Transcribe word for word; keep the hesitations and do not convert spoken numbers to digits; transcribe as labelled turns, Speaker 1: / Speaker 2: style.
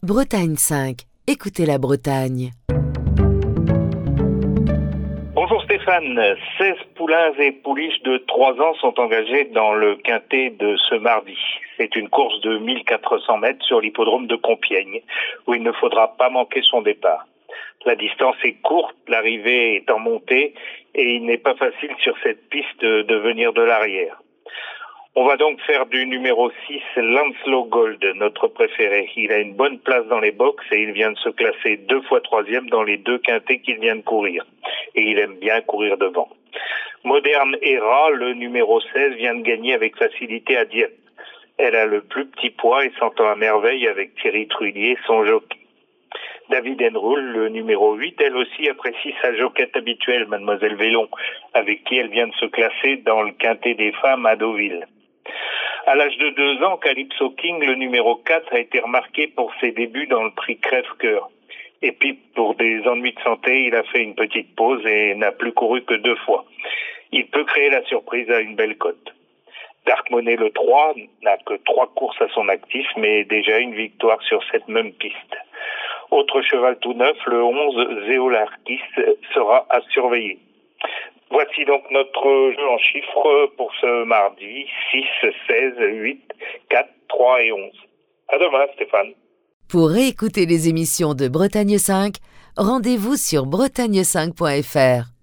Speaker 1: Bretagne cinq, écoutez la Bretagne.
Speaker 2: Bonjour Stéphane, seize poulains et pouliches de trois ans sont engagés dans le quintet de ce mardi. C'est une course de mille quatre cents mètres sur l'hippodrome de Compiègne, où il ne faudra pas manquer son départ. La distance est courte, l'arrivée est en montée, et il n'est pas facile sur cette piste de venir de l'arrière. On va donc faire du numéro six, Lancelot Gold, notre préféré. Il a une bonne place dans les box et il vient de se classer deux fois troisième dans les deux quintets qu'il vient de courir. Et il aime bien courir devant. Moderne Era, le numéro seize, vient de gagner avec facilité à Dieppe. Elle a le plus petit poids et s'entend à merveille avec Thierry Trullier, son jockey. David Enroul, le numéro huit, elle aussi apprécie sa jockette habituelle, Mademoiselle Vélon, avec qui elle vient de se classer dans le quintet des femmes à Deauville. À l'âge de deux ans, Calypso King, le numéro quatre, a été remarqué pour ses débuts dans le prix Crève-Cœur. Et puis, pour des ennuis de santé, il a fait une petite pause et n'a plus couru que deux fois. Il peut créer la surprise à une belle cote. Dark Money, le trois, n'a que trois courses à son actif, mais déjà une victoire sur cette même piste. Autre cheval tout neuf, le onze, Zéolarkis, sera à surveiller. Voici donc notre jeu en chiffres pour ce mardi, six, seize, huit, quatre, trois et onze. À demain Stéphane.
Speaker 1: Pour réécouter les émissions de Bretagne cinq, rendez-vous sur bretagne cinq point f r.